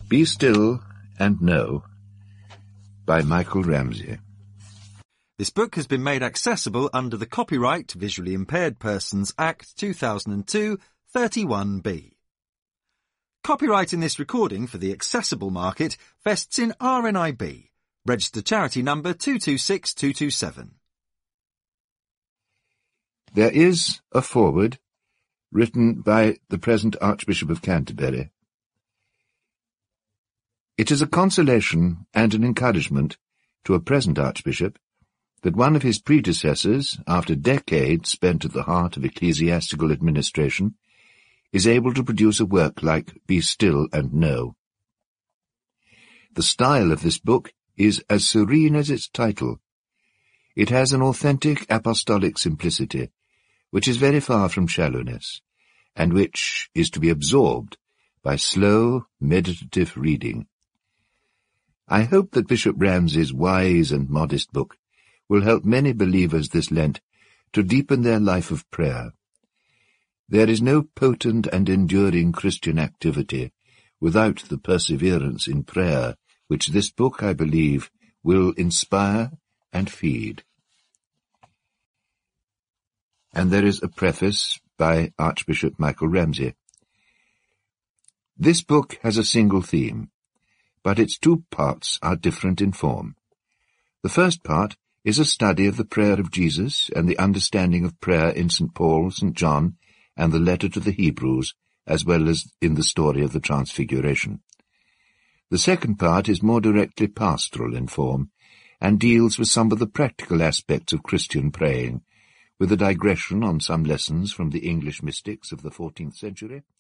Be Still and Know by Michael Ramsey. This book has been made accessible under the Copyright Visually Impaired Persons Act 2002, 31B. Copyright in this recording for the accessible market vests in RNIB, registered charity number 226227. There is a foreword written by the present Archbishop of Canterbury. It is a consolation and an encouragement to a present Archbishop that one of his predecessors, after decades spent at the heart of ecclesiastical administration, is able to produce a work like Be Still and Know. The style of this book is as serene as its title. It has an authentic apostolic simplicity, which is very far from shallowness, and which is to be absorbed by slow, meditative reading. I hope that Bishop Ramsey's wise and modest book will help many believers this Lent to deepen their life of prayer. There is no potent and enduring Christian activity without the perseverance in prayer which this book, I believe, will inspire and feed. And there is a preface by Archbishop Michael Ramsey. This book has a single theme, but its two parts are different in form. The first part is a study of the prayer of Jesus and the understanding of prayer in St. Paul, St. John, and the letter to the Hebrews, as well as in the story of the Transfiguration. The second part is more directly pastoral in form, and deals with some of the practical aspects of Christian praying, with a digression on some lessons from the English mystics of the 14th century,